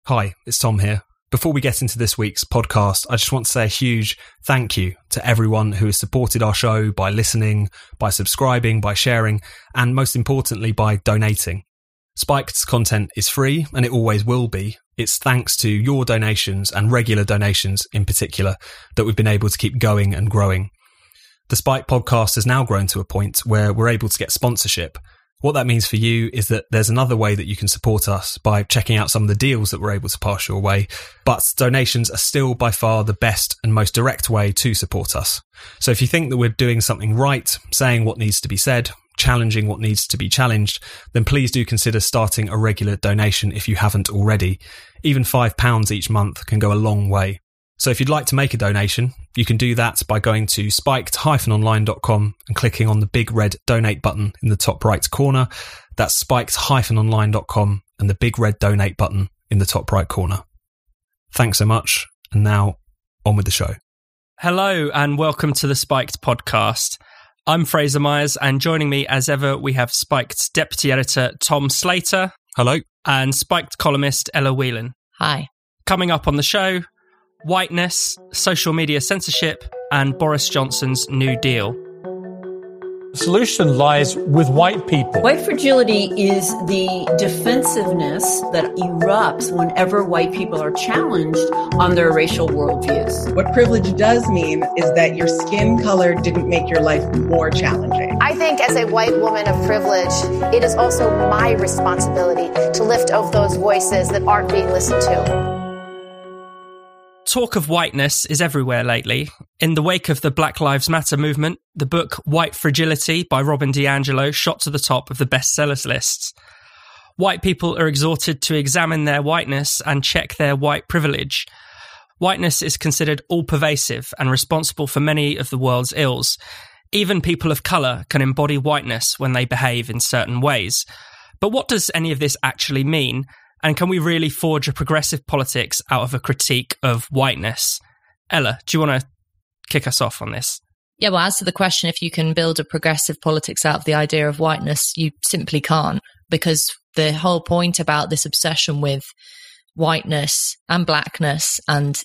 Hi, it's Tom here. Before we get into this week's podcast, I just want to say a huge thank you to everyone who has supported our show by listening, by subscribing, by sharing, and most importantly, by donating. Spiked's content is free, and it always will be. It's thanks to your donations and regular donations in particular that we've been able to keep going and growing. The Spiked podcast has now grown to a point where we're able to get sponsorship. What that means for you is that there's another way that you can support us by checking out some of the deals that we're able to pass your way, but donations are still by far the best and most direct way to support us. So if you think that we're doing something right, saying what needs to be said, challenging what needs to be challenged, then please do consider starting a regular donation if you haven't already. Even £5 each month can go a long way. So if you'd like to make a donation, you can do that by going to spiked-online.com and clicking on the big red donate button in the top right corner. That's spiked-online.com and the big red donate button in the top right corner. Thanks so much. And now on with the show. Hello and welcome to the Spiked podcast. I'm Fraser Myers, and joining me as ever, we have Spiked's deputy editor, Tom Slater. Hello. And Spiked columnist, Ella Whelan. Hi. Coming up on the show, whiteness, social media censorship, and Boris Johnson's New Deal. The solution lies with white people. White fragility is the defensiveness that erupts whenever white people are challenged on their racial worldviews. What privilege does mean is that your skin color didn't make your life more challenging. I think as a white woman of privilege, it is also my responsibility to lift up those voices that aren't being listened to. Talk of whiteness is everywhere lately. In the wake of the Black Lives Matter movement, the book White Fragility by Robin DiAngelo shot to the top of the bestsellers lists. White people are exhorted to examine their whiteness and check their white privilege. Whiteness is considered all-pervasive and responsible for many of the world's ills. Even people of colour can embody whiteness when they behave in certain ways. But what does any of this actually mean? And can we really forge a progressive politics out of a critique of whiteness? Ella, do you want to kick us off on this? Yeah, well, as to the question, if you can build a progressive politics out of the idea of whiteness, you simply can't, because the whole point about this obsession with whiteness and blackness and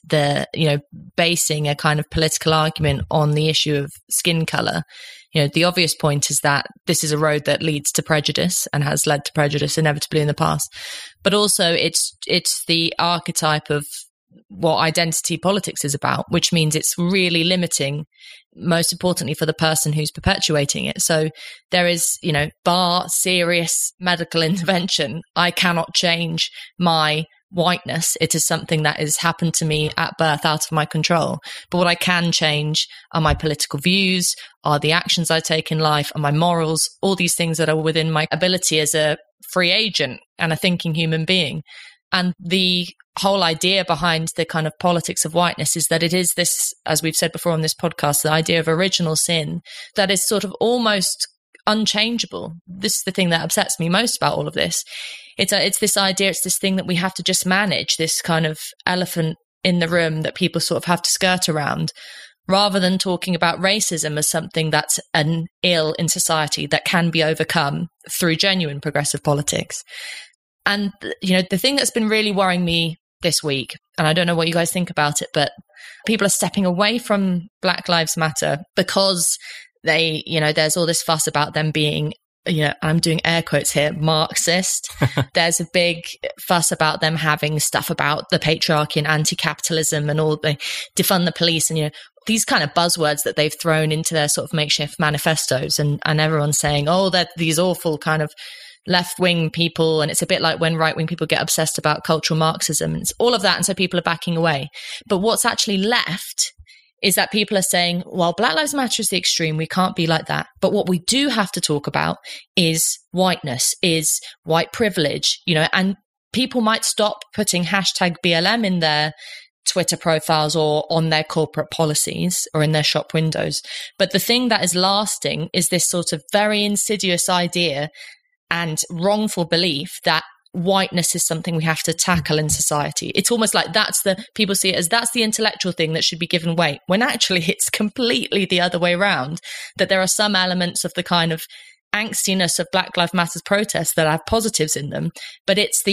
basing a kind of political argument on the issue of skin color, the obvious point is that this is a road that leads to prejudice and has led to prejudice inevitably in the past. But also it's the archetype of what identity politics is about, which means it's really limiting, most importantly, for the person who's perpetuating it. So there is, bar serious medical intervention, I cannot change my whiteness. It is something that has happened to me at birth out of my control. But what I can change are my political views, are the actions I take in life, are my morals, all these things that are within my ability as a free agent and a thinking human being. And the whole idea behind the kind of politics of whiteness is that it is this, as we've said before on this podcast, the idea of original sin that is sort of almost unchangeable. This is the thing that upsets me most about all of this. It's this idea, it's this thing that we have to just manage, this kind of elephant in the room that people sort of have to skirt around, rather than talking about racism as something that's an ill in society that can be overcome through genuine progressive politics. And, the thing that's been really worrying me this week, and I don't know what you guys think about it, but people are stepping away from Black Lives Matter because they, there's all this fuss about them being, I'm doing air quotes here, Marxist. There's a big fuss about them having stuff about the patriarchy and anti-capitalism and all, they defund the police and, these kind of buzzwords that they've thrown into their sort of makeshift manifestos, and everyone's saying, oh, they're these awful kind of left-wing people, and it's a bit like when right-wing people get obsessed about cultural Marxism, and it's all of that, and so people are backing away. But what's actually left is that people are saying, well, Black Lives Matter is the extreme, we can't be like that. But what we do have to talk about is whiteness, is white privilege, and people might stop putting hashtag BLM in their Twitter profiles or on their corporate policies or in their shop windows. But the thing that is lasting is this sort of very insidious idea and wrongful belief that whiteness is something we have to tackle in society. It's almost like people see it as that's the intellectual thing that should be given weight, when actually it's completely the other way around, that there are some elements of the kind of angstiness of Black Lives Matter protests that have positives in them, but it's the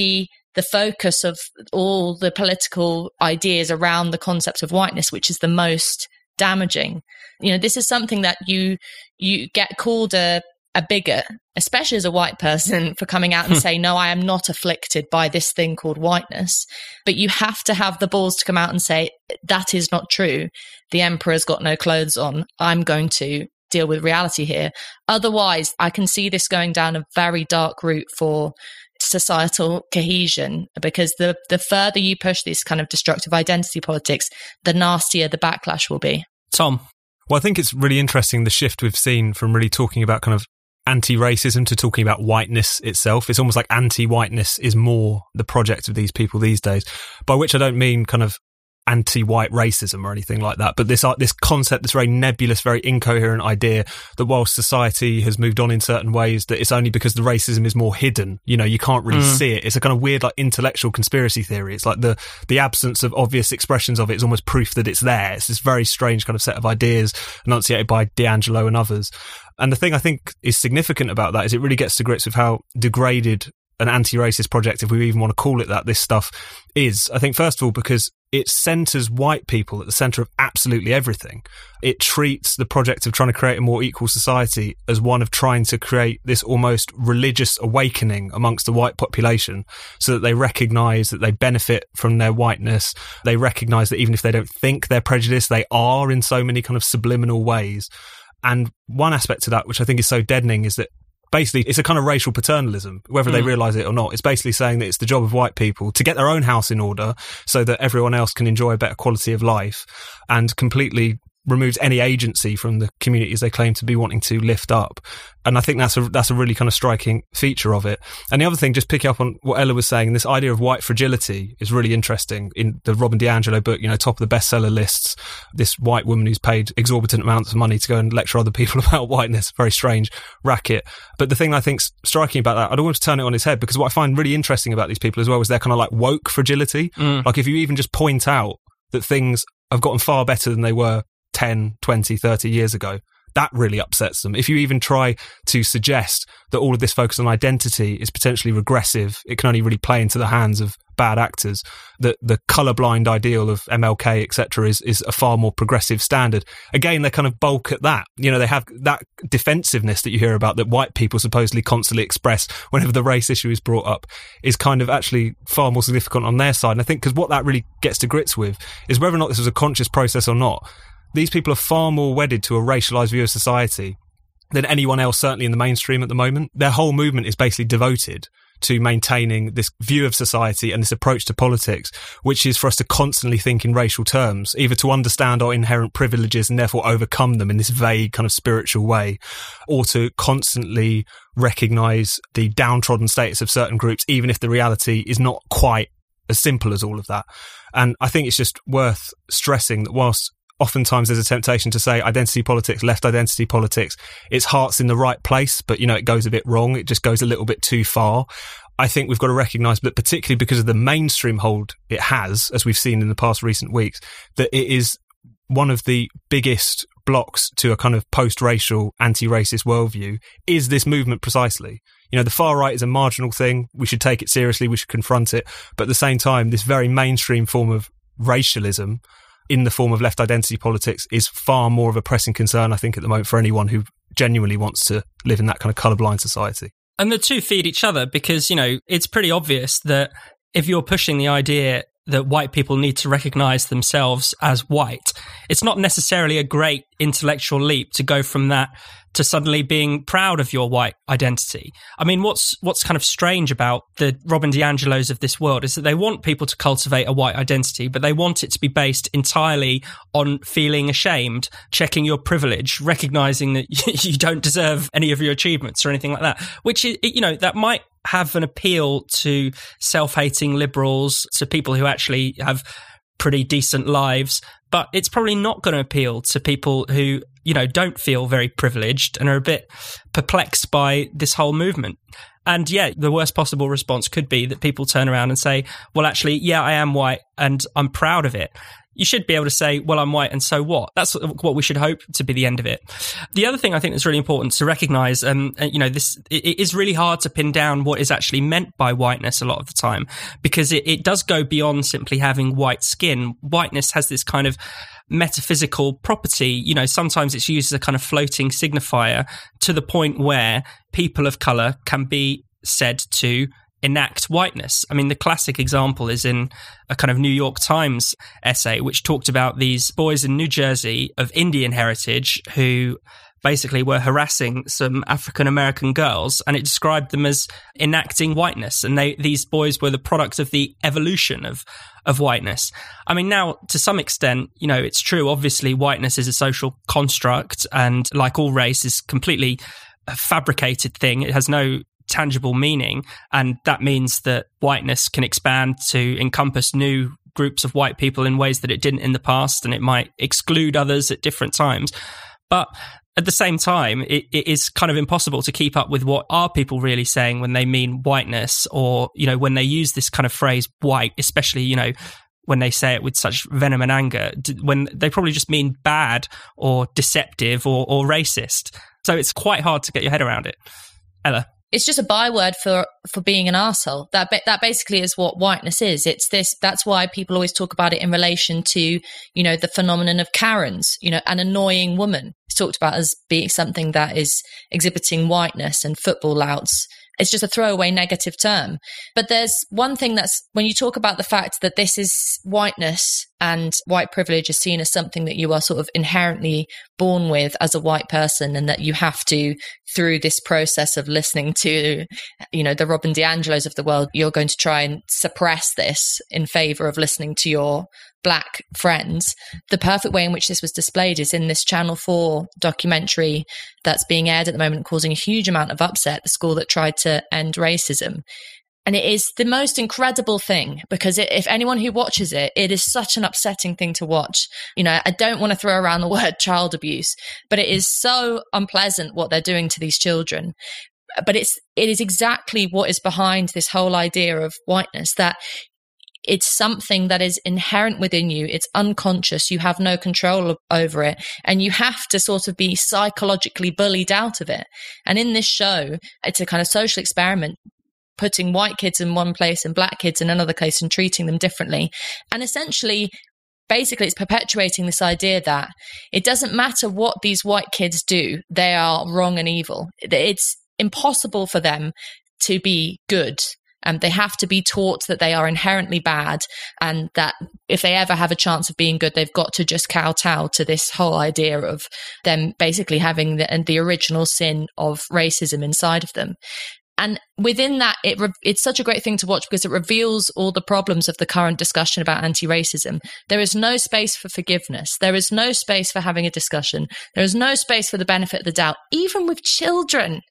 the focus of all the political ideas around the concept of whiteness, which is the most damaging. You know, this is something that you get called a bigot, especially as a white person, for coming out and saying, no, I am not afflicted by this thing called whiteness. But you have to have the balls to come out and say, that is not true. The emperor's got no clothes on. I'm going to deal with reality here. Otherwise, I can see this going down a very dark route for societal cohesion, because the further you push this kind of destructive identity politics, the nastier the backlash will be. Tom? Well, I think it's really interesting, the shift we've seen from really talking about kind of anti-racism to talking about whiteness itself. It's almost like anti-whiteness is more the project of these people these days, by which I don't mean kind of anti-white racism or anything like that, but this concept, this very nebulous, very incoherent idea that whilst society has moved on in certain ways, that it's only because the racism is more hidden. You know, you can't really see it. It's a kind of weird, like, intellectual conspiracy theory. It's like the absence of obvious expressions of it is almost proof that it's there. It's this very strange kind of set of ideas enunciated by D'Angelo and others. And the thing I think is significant about that is it really gets to grips with how degraded an anti-racist project, if we even want to call it that, this stuff is. I think, first of all, because it centres white people at the centre of absolutely everything. It treats the project of trying to create a more equal society as one of trying to create this almost religious awakening amongst the white population, so that they recognise that they benefit from their whiteness. They recognise that even if they don't think they're prejudiced, they are in so many kind of subliminal ways. And one aspect to that, which I think is so deadening, is that basically it's a kind of racial paternalism, whether they realise it or not. It's basically saying that it's the job of white people to get their own house in order so that everyone else can enjoy a better quality of life, and completely removes any agency from the communities they claim to be wanting to lift up. And I think that's a really kind of striking feature of it. And the other thing, just picking up on what Ella was saying, this idea of white fragility is really interesting. In the Robin DiAngelo book, you know, top of the bestseller lists, this white woman who's paid exorbitant amounts of money to go and lecture other people about whiteness. Very strange racket. But the thing I think's striking about that, I don't want to turn it on its head, because what I find really interesting about these people as well is their kind of like woke fragility. Like, if you even just point out that things have gotten far better than they were 10, 20, 30 years ago, that really upsets them. If you even try to suggest that all of this focus on identity is potentially regressive, it can only really play into the hands of bad actors. That the colourblind ideal of MLK, etc., is a far more progressive standard. Again, they kind of bulk at that. You know, they have that defensiveness that you hear about that white people supposedly constantly express whenever the race issue is brought up, is kind of actually far more significant on their side. And I think because what that really gets to grips with is whether or not this was a conscious process or not, these people are far more wedded to a racialised view of society than anyone else, certainly in the mainstream at the moment. Their whole movement is basically devoted to maintaining this view of society and this approach to politics, which is for us to constantly think in racial terms, either to understand our inherent privileges and therefore overcome them in this vague kind of spiritual way, or to constantly recognise the downtrodden status of certain groups, even if the reality is not quite as simple as all of that. And I think it's just worth stressing that whilst oftentimes there's a temptation to say identity politics, left identity politics, its heart's in the right place, but, you know, it goes a bit wrong. It just goes a little bit too far. I think we've got to recognise that, particularly because of the mainstream hold it has, as we've seen in the past recent weeks, that it is one of the biggest blocks to a kind of post-racial, anti-racist worldview, is this movement precisely. You know, the far right is a marginal thing. We should take it seriously. We should confront it. But at the same time, this very mainstream form of racialism in the form of left identity politics is far more of a pressing concern, I think, at the moment for anyone who genuinely wants to live in that kind of colourblind society. And the two feed each other, because, you know, it's pretty obvious that if you're pushing the idea that white people need to recognise themselves as white, it's not necessarily a great intellectual leap to go from that to suddenly being proud of your white identity. I mean, what's kind of strange about the Robin DiAngelos of this world is that they want people to cultivate a white identity, but they want it to be based entirely on feeling ashamed, checking your privilege, recognising that you don't deserve any of your achievements or anything like that, which, you know, that might have an appeal to self-hating liberals, to people who actually have pretty decent lives, but it's probably not going to appeal to people who, you know, don't feel very privileged and are a bit perplexed by this whole movement. And yeah, the worst possible response could be that people turn around and say, well, actually, yeah, I am white and I'm proud of it. you should be able to say, well, I'm white and so what? That's what we should hope to be the end of it. The other thing I think that's really important to recognise, it is really hard to pin down what is actually meant by whiteness a lot of the time, because it does go beyond simply having white skin. Whiteness has this kind of metaphysical property. Sometimes it's used as a kind of floating signifier to the point where people of colour can be said to enact whiteness. I mean, the classic example is in a kind of New York Times essay, which talked about these boys in New Jersey of Indian heritage who basically were harassing some African-American girls, and it described them as enacting whiteness. And these boys were the product of the evolution of whiteness. I mean, now, to some extent, it's true. Obviously, whiteness is a social construct, and like all race, is completely a fabricated thing. It has no tangible meaning, and that means that whiteness can expand to encompass new groups of white people in ways that it didn't in the past, and it might exclude others at different times. But at the same time, it is kind of impossible to keep up with what are people really saying when they mean whiteness, or when they use this kind of phrase white, especially when they say it with such venom and anger, when they probably just mean bad or deceptive or racist. So it's quite hard to get your head around it. Ella? It's just a byword for being an arsehole. That basically is what whiteness is. It's this. That's why people always talk about it in relation to, the phenomenon of Karens, an annoying woman. It's talked about as being something that is exhibiting whiteness, and football louts. It's just a throwaway negative term. But there's one thing that's, when you talk about the fact that this is whiteness and white privilege is seen as something that you are sort of inherently born with as a white person, and that you have to, through this process of listening to, the Robin DiAngelos of the world, you're going to try and suppress this in favor of listening to your black friends. The perfect way in which this was displayed is in this Channel 4 documentary that's being aired at the moment, causing a huge amount of upset, the school that tried to end racism. And it is the most incredible thing, because if anyone who watches it, it is such an upsetting thing to watch. I don't want to throw around the word child abuse, but it is so unpleasant what they're doing to these children. But it is exactly what is behind this whole idea of whiteness, that it's something that is inherent within you. It's unconscious. You have no control over it. And you have to sort of be psychologically bullied out of it. And in this show, it's a kind of social experiment, putting white kids in one place and black kids in another place and treating them differently. And essentially, basically, it's perpetuating this idea that it doesn't matter what these white kids do, they are wrong and evil. It's impossible for them to be good. They have to be taught that they are inherently bad, and that if they ever have a chance of being good, they've got to just kowtow to this whole idea of them basically having the original sin of racism inside of them. And within that, it's such a great thing to watch, because it reveals all the problems of the current discussion about anti-racism. There is no space for forgiveness. There is no space for having a discussion. There is no space for the benefit of the doubt, even with children.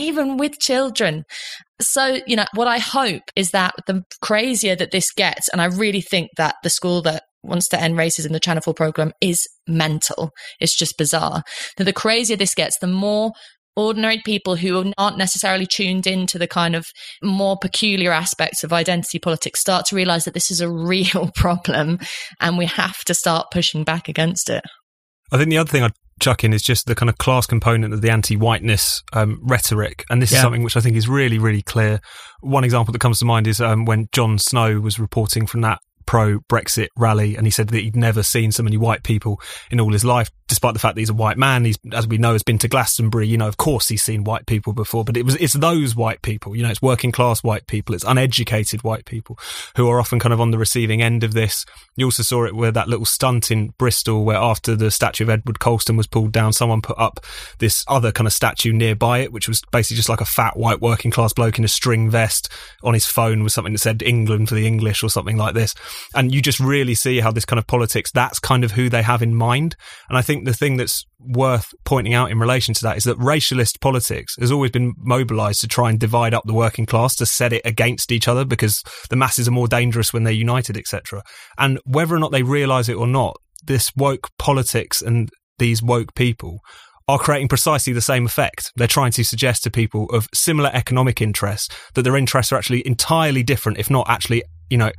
So, what I hope is that the crazier that this gets, and I really think that the school that wants to end racism, the Channel 4 program, is mental. It's just bizarre. That the crazier this gets, the more ordinary people who aren't necessarily tuned into the kind of more peculiar aspects of identity politics start to realize that this is a real problem, and we have to start pushing back against it. I think the other thing I'd chuck in is just the kind of class component of the anti-whiteness rhetoric. And this is something which I think is really, really clear. One example that comes to mind is when Jon Snow was reporting from that pro-Brexit rally, and he said that he'd never seen so many white people in all his life, despite the fact that he's a white man. He's, as we know, has been to Glastonbury. Of course he's seen white people before, but it's those white people, it's working class white people, it's uneducated white people who are often kind of on the receiving end of this. You also saw it with that little stunt in Bristol, where after the statue of Edward Colston was pulled down, someone put up this other kind of statue nearby it, which was basically just like a fat white working class bloke in a string vest. On his phone was something that said England for the English or something like this. And you just really see how this kind of politics, that's kind of who they have in mind. And I think the thing that's worth pointing out in relation to that is that racialist politics has always been mobilised to try and divide up the working class, to set it against each other, because the masses are more dangerous when they're united, etc. And whether or not they realise it or not, this woke politics and these woke people are creating precisely the same effect. They're trying to suggest to people of similar economic interests that their interests are actually entirely different, if not actually,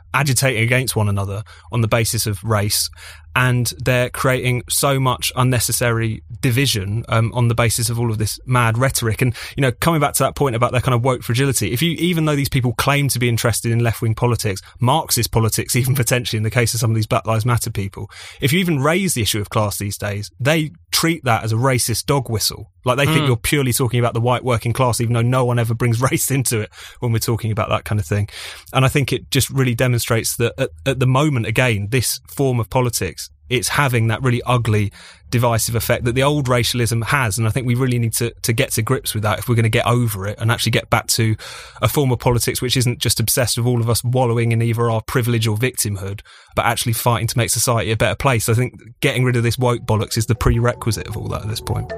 agitating against one another on the basis of race, and they're creating so much unnecessary division on the basis of all of this mad rhetoric. And, you know, coming back to that point about their kind of woke fragility, even though these people claim to be interested in left-wing politics, Marxist politics, even potentially in the case of some of these Black Lives Matter people, if you even raise the issue of class these days, they treat that as a racist dog whistle. Like, they think you're purely talking about the white working class, even though no one ever brings race into it when we're talking about that kind of thing. And I think it just really demonstrates that at the moment, again, this form of politics, it's having that really ugly, divisive effect that the old racialism has. And I think we really need to get to grips with that if we're going to get over it and actually get back to a form of politics which isn't just obsessed with all of us wallowing in either our privilege or victimhood, but actually fighting to make society a better place. I think getting rid of this woke bollocks is the prerequisite of all that at this point.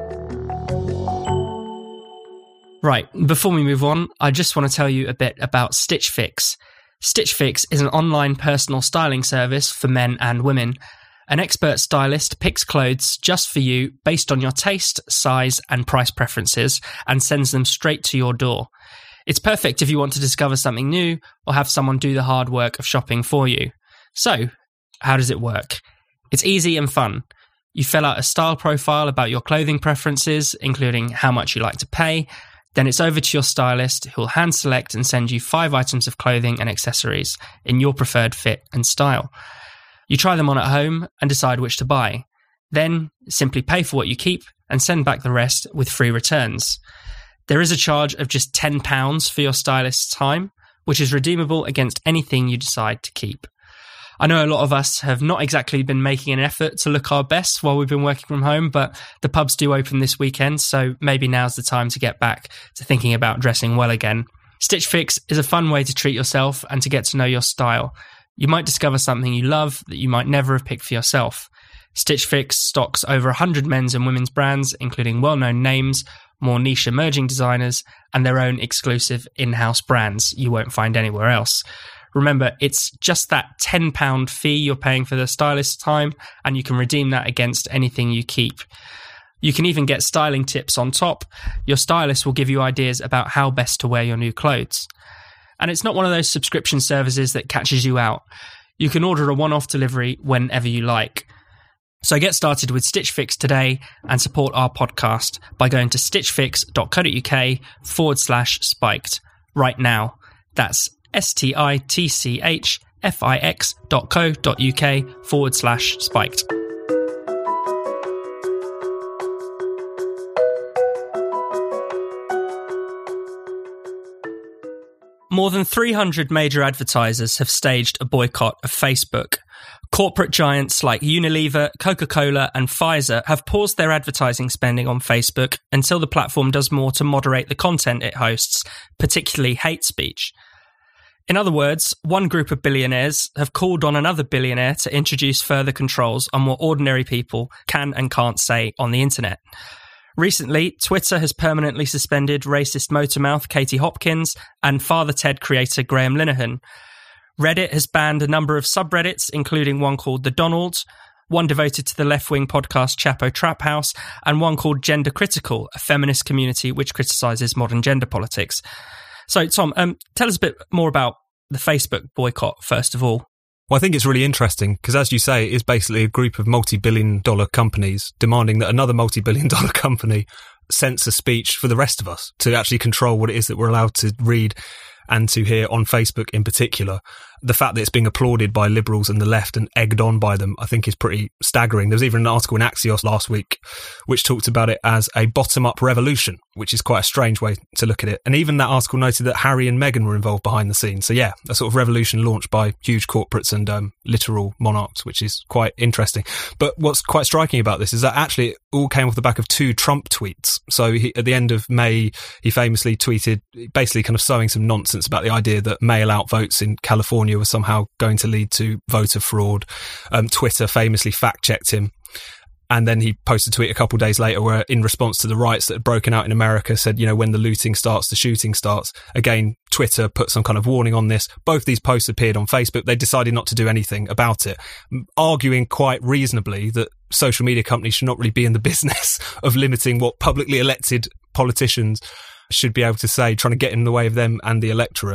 Right, before we move on, I just want to tell you a bit about Stitch Fix. Stitch Fix is an online personal styling service for men and women. An expert stylist picks clothes just for you based on your taste, size, and price preferences and sends them straight to your door. It's perfect if you want to discover something new or have someone do the hard work of shopping for you. So, how does it work? It's easy and fun. You fill out a style profile about your clothing preferences, including how much you like to pay. Then it's over to your stylist, who'll hand select and send you 5 items of clothing and accessories in your preferred fit and style. You try them on at home and decide which to buy. Then simply pay for what you keep and send back the rest with free returns. There is a charge of just £10 for your stylist's time, which is redeemable against anything you decide to keep. I know a lot of us have not exactly been making an effort to look our best while we've been working from home, but the pubs do open this weekend, so maybe now's the time to get back to thinking about dressing well again. Stitch Fix is a fun way to treat yourself and to get to know your style. You might discover something you love that you might never have picked for yourself. Stitch Fix stocks over 100 men's and women's brands, including well-known names, more niche emerging designers, and their own exclusive in-house brands you won't find anywhere else. Remember, it's just that £10 fee you're paying for the stylist's time, and you can redeem that against anything you keep. You can even get styling tips on top. Your stylist will give you ideas about how best to wear your new clothes. And it's not one of those subscription services that catches you out. You can order a one-off delivery whenever you like. So get started with Stitch Fix today and support our podcast by going to stitchfix.co.uk/spiked right now. That's stitchfix.co.uk/spiked. More than 300 major advertisers have staged a boycott of Facebook. Corporate giants like Unilever, Coca-Cola and Pfizer have paused their advertising spending on Facebook until the platform does more to moderate the content it hosts, particularly hate speech. In other words, one group of billionaires have called on another billionaire to introduce further controls on what ordinary people can and can't say on the internet. Recently, Twitter has permanently suspended racist motormouth Katie Hopkins and Father Ted creator Graham Linehan. Reddit has banned a number of subreddits, including one called The Donald, one devoted to the left-wing podcast Chapo Trap House, and one called Gender Critical, a feminist community which criticises modern gender politics. So, Tom, tell us a bit more about the Facebook boycott, first of all. Well, I think it's really interesting because, as you say, it is basically a group of multi-billion-dollar companies demanding that another multi-billion-dollar company censor speech for the rest of us to actually control what it is that we're allowed to read and to hear on Facebook in particular. The fact that it's being applauded by liberals and the left and egged on by them, I think is pretty staggering. There was even an article in Axios last week which talked about it as a bottom-up revolution, which is quite a strange way to look at it. And even that article noted that Harry and Meghan were involved behind the scenes. So yeah, a sort of revolution launched by huge corporates and literal monarchs, which is quite interesting. But what's quite striking about this is that actually it all came off the back of 2 Trump tweets. So at the end of May, he famously tweeted, basically kind of sowing some nonsense about the idea that mail-out votes in California was somehow going to lead to voter fraud. Twitter famously fact-checked him. And then he posted a tweet a couple of days later where, in response to the riots that had broken out in America, said, you know, when the looting starts, the shooting starts. Again, Twitter put some kind of warning on this. Both these posts appeared on Facebook. They decided not to do anything about it, arguing quite reasonably that social media companies should not really be in the business of limiting what publicly elected politicians should be able to say, trying to get in the way of them and the electorate.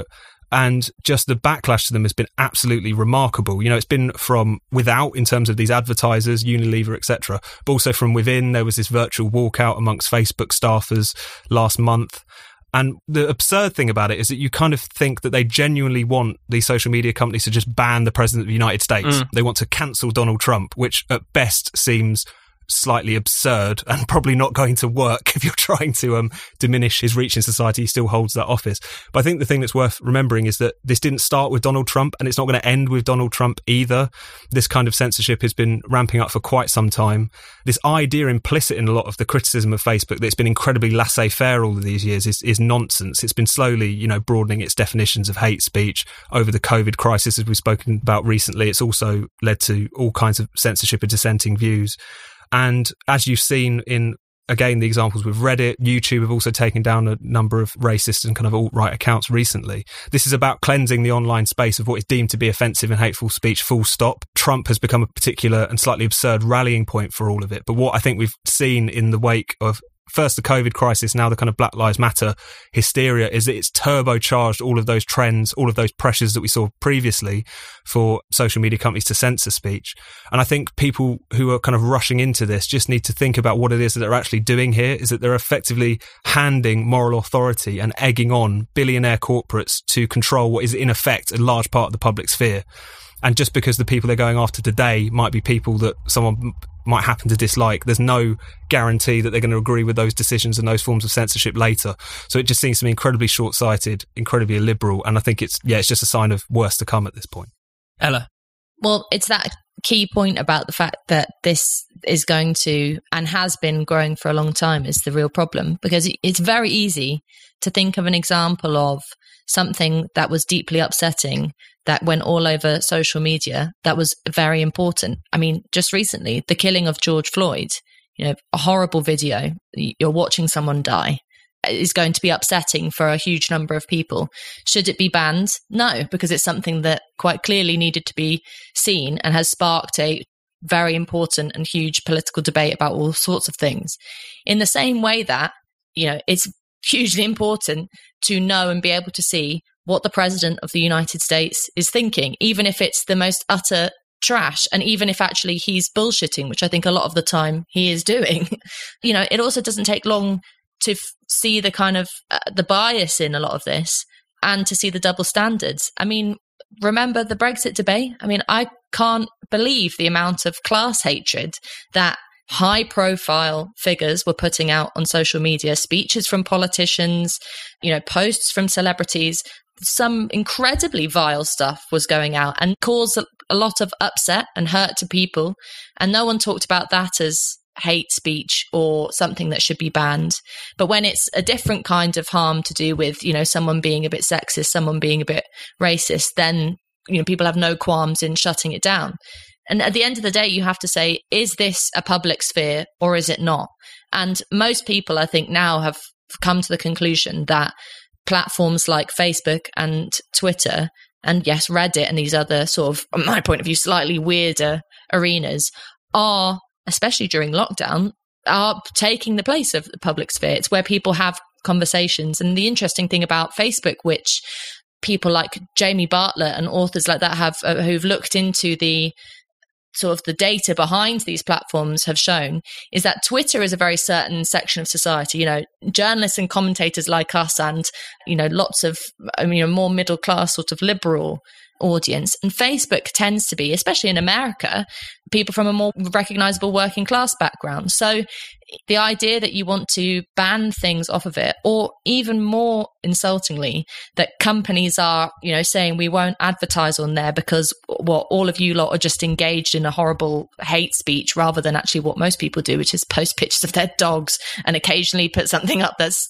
And just the backlash to them has been absolutely remarkable. You know, it's been from without in terms of these advertisers, Unilever, etc., but also from within. There was this virtual walkout amongst Facebook staffers last month. And the absurd thing about it is that you kind of think that they genuinely want these social media companies to just ban the President of the United States. They want to cancel Donald Trump, which at best seems slightly absurd and probably not going to work if you're trying to diminish his reach in society. He still holds that office. But I think the thing that's worth remembering is that this didn't start with Donald Trump, and it's not going to end with Donald Trump either. This kind of censorship has been ramping up for quite some time. This idea implicit in a lot of the criticism of Facebook that it's been incredibly laissez-faire all of these years is nonsense. It's been slowly, you know, broadening its definitions of hate speech over the COVID crisis, as we've spoken about recently. It's also led to all kinds of censorship of dissenting views. And as you've seen in, again, the examples with Reddit, YouTube have also taken down a number of racist and kind of alt-right accounts recently. This is about cleansing the online space of what is deemed to be offensive and hateful speech, full stop. Trump has become a particular and slightly absurd rallying point for all of it. But what I think we've seen in the wake of first the COVID crisis, now the kind of Black Lives Matter hysteria, is that it's turbocharged all of those trends, all of those pressures that we saw previously for social media companies to censor speech. And I think people who are kind of rushing into this just need to think about what it is that they're actually doing here, is that they're effectively handing moral authority and egging on billionaire corporates to control what is in effect a large part of the public sphere. And just because the people they're going after today might be people that someone might happen to dislike, there's no guarantee that they're going to agree with those decisions and those forms of censorship later. So it just seems to be incredibly short-sighted, incredibly illiberal. And I think it's just a sign of worse to come at this point. Ella? Well, it's that key point about the fact that this is going to and has been growing for a long time is the real problem, because it's very easy to think of an example of something that was deeply upsetting that went all over social media that was very important. I mean, just recently, the killing of George Floyd, you know, a horrible video, you're watching someone die, is going to be upsetting for a huge number of people. Should it be banned? No, because it's something that quite clearly needed to be seen and has sparked a very important and huge political debate about all sorts of things. In the same way that, you know, it's hugely important to know and be able to see what the President of the United States is thinking, even if it's the most utter trash, and even if actually he's bullshitting, which I think a lot of the time he is doing. You know, it also doesn't take long to see the kind of the bias in a lot of this and to see the double standards. I mean, remember the Brexit debate? I mean, I can't believe the amount of class hatred that high profile figures were putting out on social media, speeches from politicians, you know, posts from celebrities. Some incredibly vile stuff was going out and caused a lot of upset and hurt to people. And no one talked about that as hate speech or something that should be banned. But when it's a different kind of harm to do with, you know, someone being a bit sexist, someone being a bit racist, then, you know, people have no qualms in shutting it down. And at the end of the day, you have to say, is this a public sphere or is it not? And most people, I think, now have come to the conclusion that platforms like Facebook and Twitter and, yes, Reddit and these other sort of, from my point of view, slightly weirder arenas are, especially during lockdown, are taking the place of the public sphere. It's where people have conversations. And the interesting thing about Facebook, which people like Jamie Bartlett and authors like that have who've looked into the sort of the data behind these platforms have shown, is that Twitter is a very certain section of society, you know, journalists and commentators like us and, you know, lots of, I mean, a more middle class sort of liberal audience. And Facebook tends to be, especially in America, people from a more recognizable working class background. So the idea that you want to ban things off of it, or even more insultingly, that companies are, you know, saying we won't advertise on there because what all of you lot are just engaged in a horrible hate speech rather than actually what most people do, which is post pictures of their dogs and occasionally put something up that's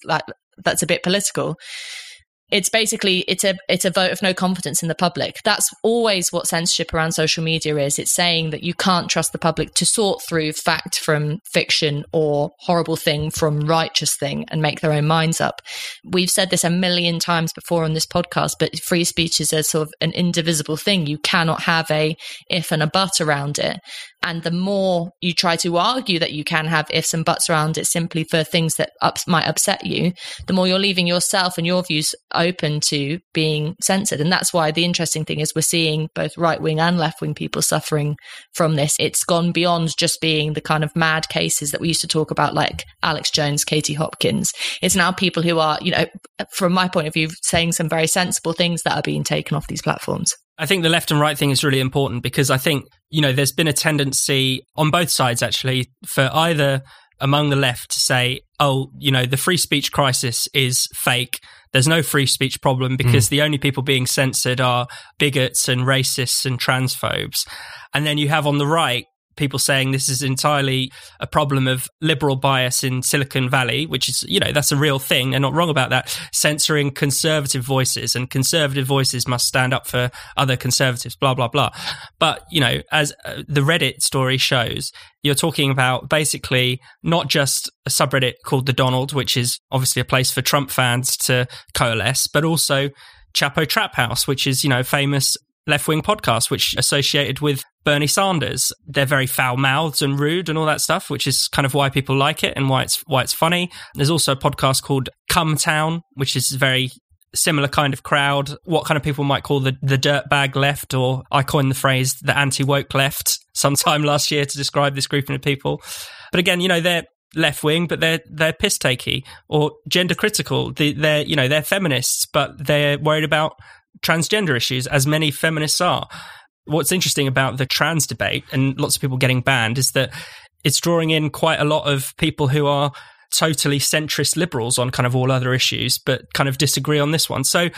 a bit political. It's basically, it's a vote of no confidence in the public. That's always what censorship around social media is. It's saying that you can't trust the public to sort through fact from fiction or horrible thing from righteous thing and make their own minds up. We've said this a million times before on this podcast, but free speech is a sort of an indivisible thing. You cannot have a if and a but around it. And the more you try to argue that you can have ifs and buts around it simply for things that might upset you, the more you're leaving yourself and your views open to being censored. And that's why the interesting thing is we're seeing both right-wing and left-wing people suffering from this. It's gone beyond just being the kind of mad cases that we used to talk about, like Alex Jones, Katie Hopkins. It's now people who are, from my point of view, saying some very sensible things that are being taken off these platforms. I think the left and right thing is really important because I think, there's been a tendency on both sides, actually, for either among the left to say, the free speech crisis is fake. There's no free speech problem because the only people being censored are bigots and racists and transphobes. And then you have on the right people saying this is entirely a problem of liberal bias in Silicon Valley, which is, that's a real thing. They're not wrong about that. Censoring conservative voices, and conservative voices must stand up for other conservatives, blah, blah, blah. But, as the Reddit story shows, you're talking about basically not just a subreddit called The Donald, which is obviously a place for Trump fans to coalesce, but also Chapo Trap House, which is, famous left-wing podcast, which associated with Bernie Sanders. They're very foul-mouthed and rude and all that stuff, which is kind of why people like it and why it's funny. There's also a podcast called Come Town, which is a very similar kind of crowd, what kind of people might call the dirtbag left, or I coined the phrase the anti-woke left sometime last year to describe this grouping of people. But again, they're left-wing, but they're piss-takey or gender-critical. They're feminists, but they're worried about transgender issues, as many feminists are. What's interesting about the trans debate and lots of people getting banned is that it's drawing in quite a lot of people who are totally centrist liberals on kind of all other issues, but kind of disagree on this one. So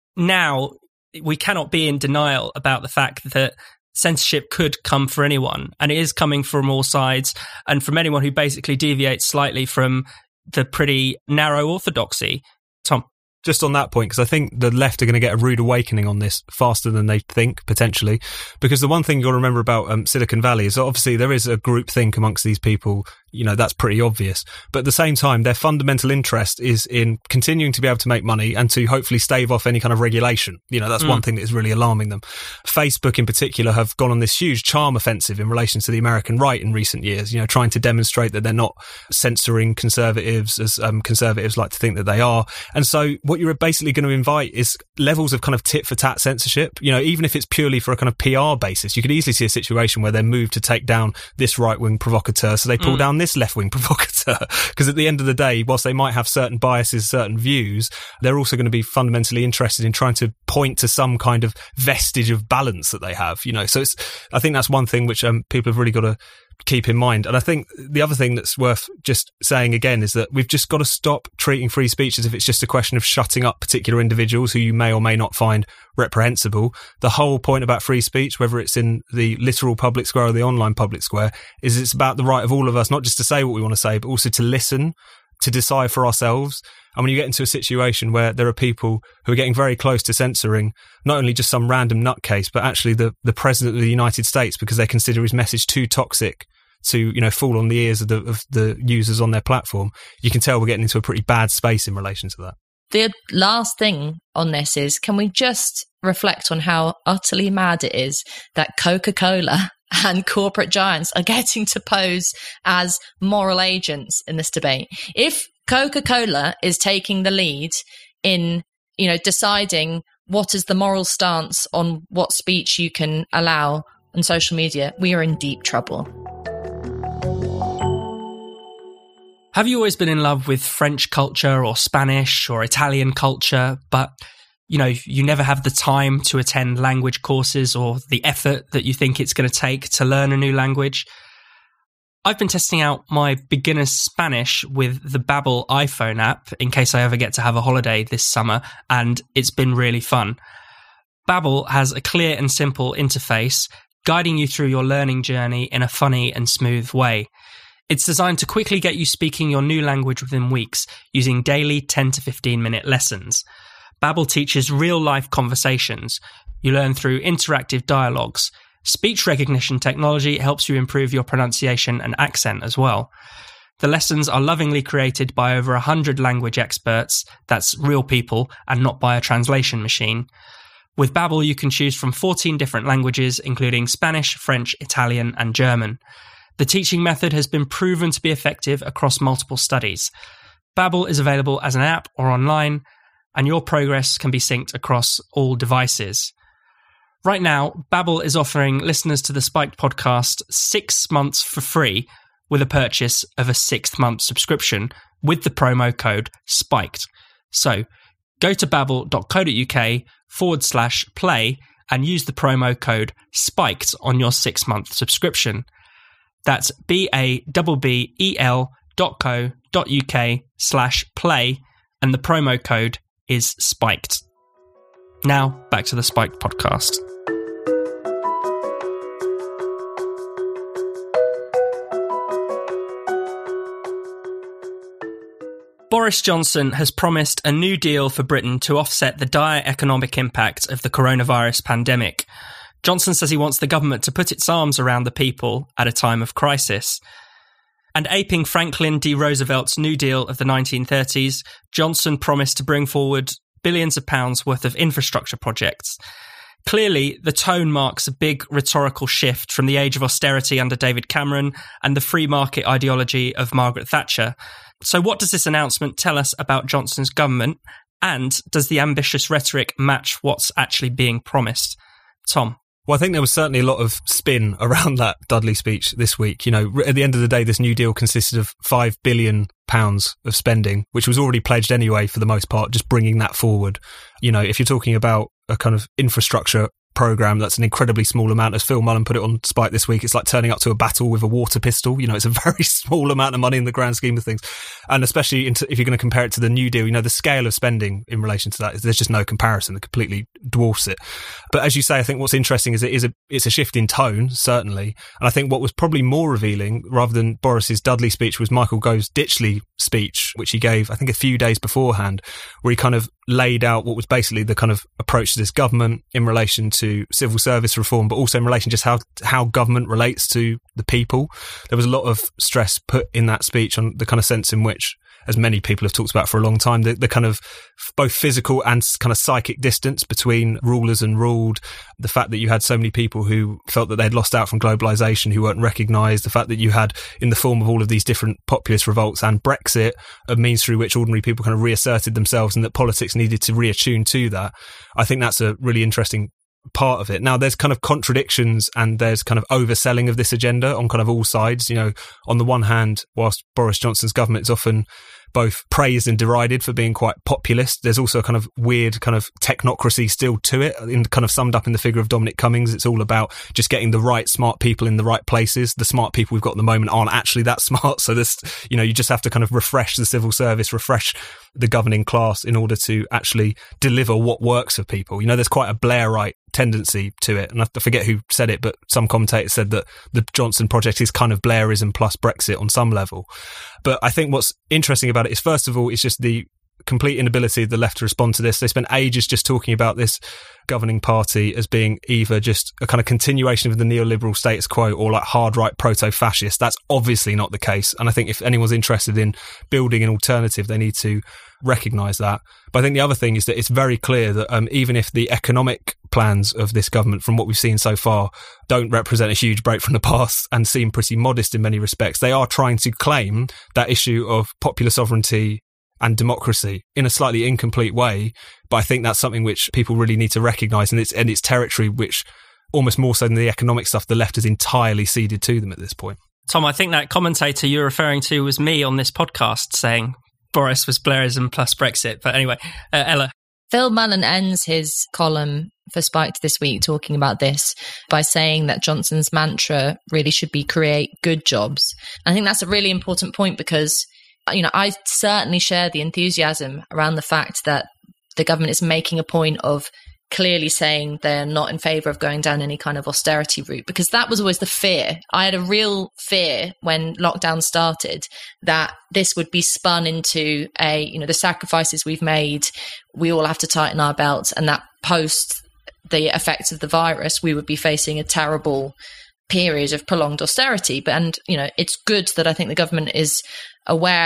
now we cannot be in denial about the fact that censorship could come for anyone, and it is coming from all sides and from anyone who basically deviates slightly from the pretty narrow orthodoxy. Tom? Just on that point, because I think the left are going to get a rude awakening on this faster than they think, potentially. Because the one thing you've got to remember about Silicon Valley is that obviously there is a groupthink amongst these people. That's pretty obvious. But at the same time, their fundamental interest is in continuing to be able to make money and to hopefully stave off any kind of regulation. That's one thing that is really alarming them. Facebook in particular have gone on this huge charm offensive in relation to the American right in recent years, trying to demonstrate that they're not censoring conservatives as conservatives like to think that they are. And so what you're basically going to invite is levels of kind of tit for tat censorship. Even if it's purely for a kind of PR basis, you could easily see a situation where they're moved to take down this right-wing provocateur, so they pull down this left-wing provocateur. Because at the end of the day, whilst they might have certain biases, certain views, they're also going to be fundamentally interested in trying to point to some kind of vestige of balance that they have. So I think that's one thing which people have really got to keep in mind. And I think the other thing that's worth just saying again is that we've just got to stop treating free speech as if it's just a question of shutting up particular individuals who you may or may not find reprehensible. The whole point about free speech, whether it's in the literal public square or the online public square, is it's about the right of all of us, not just to say what we want to say, but also to listen, to decide for ourselves. And when you get into a situation where there are people who are getting very close to censoring not only just some random nutcase, but actually the President of the United States, because they consider his message too toxic to, fall on the ears of the users on their platform, you can tell we're getting into a pretty bad space in relation to that. The last thing on this is, can we just reflect on how utterly mad it is that Coca-Cola and corporate giants are getting to pose as moral agents in this debate? If Coca-Cola is taking the lead in, deciding what is the moral stance on what speech you can allow on social media, we are in deep trouble. Have you always been in love with French culture or Spanish or Italian culture, but, you never have the time to attend language courses or the effort that you think it's going to take to learn a new language? I've been testing out my beginner's Spanish with the Babbel iPhone app in case I ever get to have a holiday this summer, and it's been really fun. Babbel has a clear and simple interface, guiding you through your learning journey in a funny and smooth way. It's designed to quickly get you speaking your new language within weeks, using daily 10 to 15-minute lessons. Babbel teaches real-life conversations. You learn through interactive dialogues. Speech recognition technology helps you improve your pronunciation and accent as well. The lessons are lovingly created by over 100 language experts, that's real people, and not by a translation machine. With Babbel, you can choose from 14 different languages, including Spanish, French, Italian, and German. The teaching method has been proven to be effective across multiple studies. Babbel is available as an app or online, and your progress can be synced across all devices. Right now, Babbel is offering listeners to the Spiked podcast 6 months for free with a purchase of a 6th-month subscription with the promo code SPIKED. So, go to babbel.co.uk/play and use the promo code SPIKED on your 6-month subscription. That's babbel.co.uk/play and the promo code is SPIKED. Now, back to the Spiked podcast. Boris Johnson has promised a new deal for Britain to offset the dire economic impact of the coronavirus pandemic. Johnson says he wants the government to put its arms around the people at a time of crisis. And aping Franklin D. Roosevelt's New Deal of the 1930s, Johnson promised to bring forward billions of pounds worth of infrastructure projects. Clearly, the tone marks a big rhetorical shift from the age of austerity under David Cameron and the free market ideology of Margaret Thatcher. So what does this announcement tell us about Johnson's government? And does the ambitious rhetoric match what's actually being promised? Tom? Well, I think there was certainly a lot of spin around that Dudley speech this week. You know, at the end of the day, this New Deal consisted of £5 billion of spending, which was already pledged anyway, for the most part, just bringing that forward. You know, if you're talking about a kind of infrastructure programme, that's an incredibly small amount. As Phil Mullen put it on Spike this week, it's like turning up to a battle with a water pistol. You know, it's a very small amount of money in the grand scheme of things. And especially if you're going to compare it to the New Deal, you know, the scale of spending in relation to that, there's just no comparison. It completely dwarfs it. But as you say, I think what's interesting is it's a shift in tone, certainly. And I think what was probably more revealing, rather than Boris's Dudley speech, was Michael Gove's Ditchley speech, which he gave, I think, a few days beforehand, where he kind of laid out what was basically the kind of approach to this government in relation to civil service reform, but also in relation just how government relates to the people. There was a lot of stress put in that speech on the kind of sense in which, as many people have talked about for a long time, the kind of both physical and kind of psychic distance between rulers and ruled, the fact that you had so many people who felt that they'd lost out from globalisation, who weren't recognised, the fact that you had, in the form of all of these different populist revolts and Brexit, a means through which ordinary people kind of reasserted themselves and that politics needed to reattune to that. I think that's a really interesting part of it. Now, there's kind of contradictions and there's kind of overselling of this agenda on kind of all sides. You know, on the one hand, whilst Boris Johnson's government is often both praised and derided for being quite populist, there's also a kind of weird kind of technocracy still to it, kind of summed up in the figure of Dominic Cummings. It's all about just getting the right smart people in the right places. The smart people we've got at the moment aren't actually that smart. So this, you know, you just have to kind of refresh the civil service, refresh the governing class in order to actually deliver what works for people. You know, there's quite a Blairite tendency to it. And I forget who said it, but some commentators said that the Johnson project is kind of Blairism plus Brexit on some level. But I think what's interesting about it is, first of all, it's just the complete inability of the left to respond to this. They spent ages just talking about this governing party as being either just a kind of continuation of the neoliberal status quo or like hard right proto-fascist. That's obviously not the case. And I think if anyone's interested in building an alternative, they need to recognise that. But I think the other thing is that it's very clear that even if the economic plans of this government, from what we've seen so far, don't represent a huge break from the past and seem pretty modest in many respects, they are trying to claim that issue of popular sovereignty and democracy in a slightly incomplete way. But I think that's something which people really need to recognise, and it's territory which, almost more so than the economic stuff, the left has entirely ceded to them at this point. Tom, I think that commentator you're referring to was me on this podcast saying Boris was Blairism plus Brexit. But anyway, Ella. Phil Mullen ends his column for Spiked this week talking about this by saying that Johnson's mantra really should be create good jobs. I think that's a really important point because, you know, I certainly share the enthusiasm around the fact that the government is making a point of clearly saying they're not in favour of going down any kind of austerity route, because that was always the fear. I had a real fear when lockdown started that this would be spun into the sacrifices we've made, we all have to tighten our belts, and that post the effects of the virus, we would be facing a terrible period of prolonged austerity. But, and, you know, it's good that I think the government is aware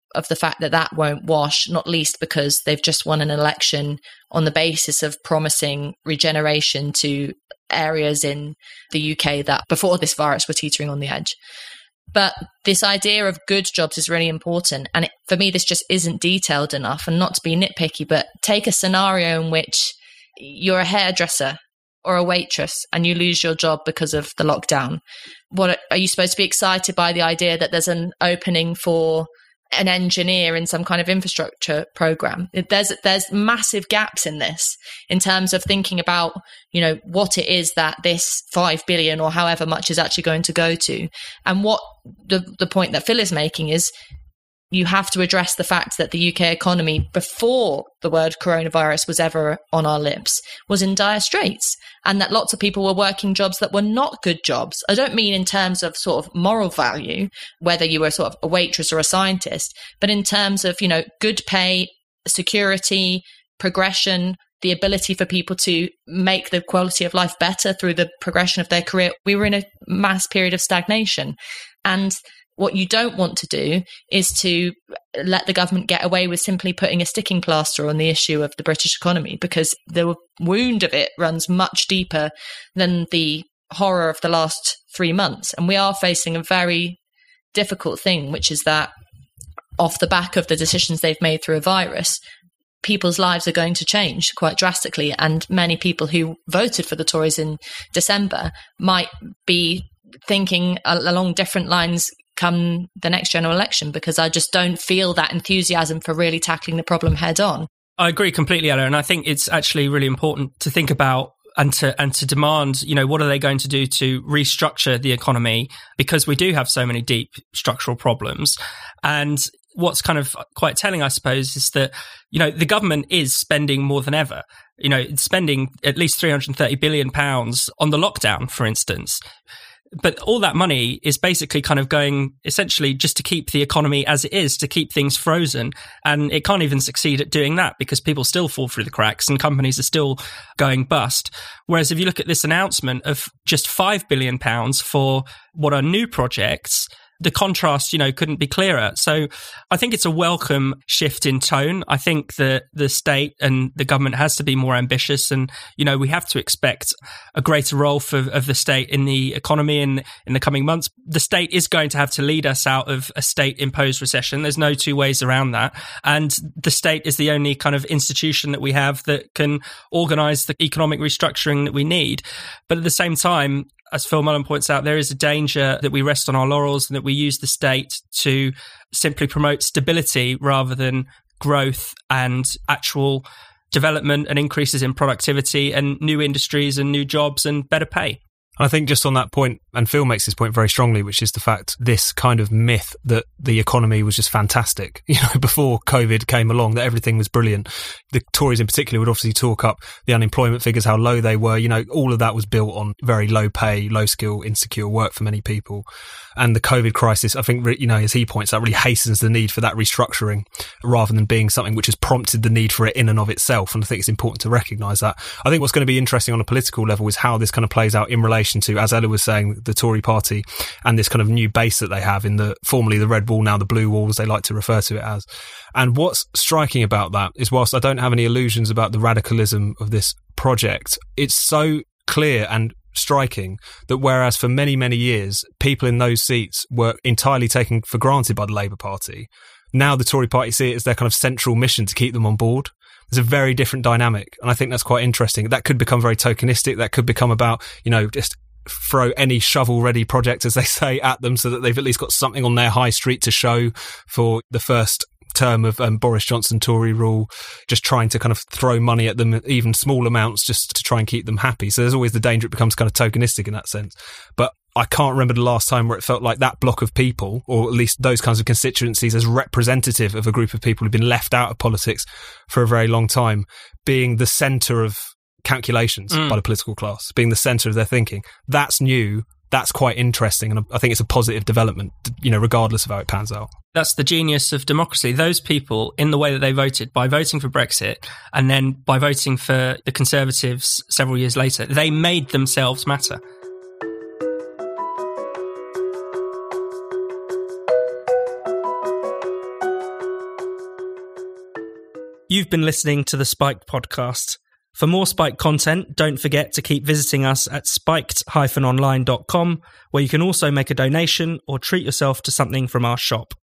of the fact that that won't wash, not least because they've just won an election on the basis of promising regeneration to areas in the UK that before this virus were teetering on the edge. But this idea of good jobs is really important. And for me, this just isn't detailed enough. And not to be nitpicky, but take a scenario in which you're a hairdresser or a waitress and you lose your job because of the lockdown. What are you supposed to be excited by the idea that there's an opening for an engineer in some kind of infrastructure program? There's massive gaps in this in terms of thinking about, what it is that this 5 billion or however much is actually going to go to. And what the point that Phil is making is you have to address the fact that the UK economy, before the word coronavirus was ever on our lips, was in dire straits, and that lots of people were working jobs that were not good jobs. I don't mean in terms of sort of moral value, whether you were sort of a waitress or a scientist, but in terms of, good pay, security, progression, the ability for people to make the quality of life better through the progression of their career. We were in a mass period of stagnation. And what you don't want to do is to let the government get away with simply putting a sticking plaster on the issue of the British economy, because the wound of it runs much deeper than the horror of the last 3 months. And we are facing a very difficult thing, which is that off the back of the decisions they've made through a virus, people's lives are going to change quite drastically. And many people who voted for the Tories in December might be thinking along different lines come the next general election, because I just don't feel that enthusiasm for really tackling the problem head on. I agree completely, Ella, and I think it's actually really important to think about and to demand, what are they going to do to restructure the economy, because we do have so many deep structural problems. And what's kind of quite telling, I suppose, is that, the government is spending more than ever. It's spending at least £330 billion on the lockdown, for instance. But all that money is basically kind of going essentially just to keep the economy as it is, to keep things frozen. And it can't even succeed at doing that because people still fall through the cracks and companies are still going bust. Whereas if you look at this announcement of just £5 billion for what are new projects, the contrast, couldn't be clearer. So I think it's a welcome shift in tone. I think that the state and the government has to be more ambitious, and, we have to expect a greater role of the state in the economy in the coming months. The state is going to have to lead us out of a state-imposed recession. There's no two ways around that. And the state is the only kind of institution that we have that can organise the economic restructuring that we need. But at the same time, as Phil Mullen points out, there is a danger that we rest on our laurels and that we use the state to simply promote stability rather than growth and actual development and increases in productivity and new industries and new jobs and better pay. I think just on that point, and Phil makes this point very strongly, which is the fact this kind of myth that the economy was just fantastic, before COVID came along, that everything was brilliant. The Tories in particular would obviously talk up the unemployment figures, how low they were. All of that was built on very low pay, low skill, insecure work for many people. And the COVID crisis, I think, as he points out, really hastens the need for that restructuring rather than being something which has prompted the need for it in and of itself. And I think it's important to recognise that. I think what's going to be interesting on a political level is how this kind of plays out in relation to, as Ella was saying, the Tory party and this kind of new base that they have in formerly the red wall, now the blue wall, as they like to refer to it as. And what's striking about that is, whilst I don't have any illusions about the radicalism of this project, it's so clear and striking that whereas for many, many years, people in those seats were entirely taken for granted by the Labour Party, now the Tory party see it as their kind of central mission to keep them on board. There's a very different dynamic. And I think that's quite interesting. That could become very tokenistic. That could become about, just throw any shovel-ready project, as they say, at them so that they've at least got something on their high street to show for the first term of Boris Johnson Tory rule, just trying to kind of throw money at them, even small amounts, just to try and keep them happy. So there's always the danger it becomes kind of tokenistic in that sense. But I can't remember the last time where it felt like that block of people, or at least those kinds of constituencies, as representative of a group of people who've been left out of politics for a very long time, being the centre of calculations by the political class, being the centre of their thinking. That's new. That's quite interesting. And I think it's a positive development, regardless of how it pans out. That's the genius of democracy. Those people, in the way that they voted, by voting for Brexit and then by voting for the Conservatives several years later, they made themselves matter. You've been listening to the Spiked podcast. For more Spiked content, don't forget to keep visiting us at spiked-online.com, where you can also make a donation or treat yourself to something from our shop.